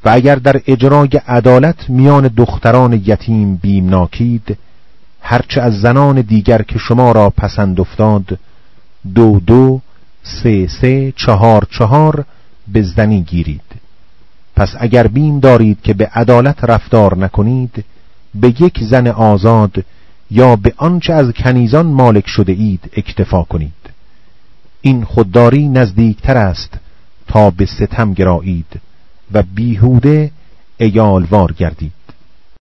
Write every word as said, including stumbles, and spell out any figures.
و اگر در اجرای عدالت میان دختران یتیم بیمناکید، هرچه از زنان دیگر که شما را پسند افتاد دو دو، سه سه، چهار چهار به زنی گیرید. پس اگر بیم دارید که به عدالت رفتار نکنید، به یک زن آزاد یا به آنچه از کنیزان مالک شده اید اکتفا کنید. این خودداری نزدیکتر است تا به ستم گرایید و بیهوده عیالوار گردید.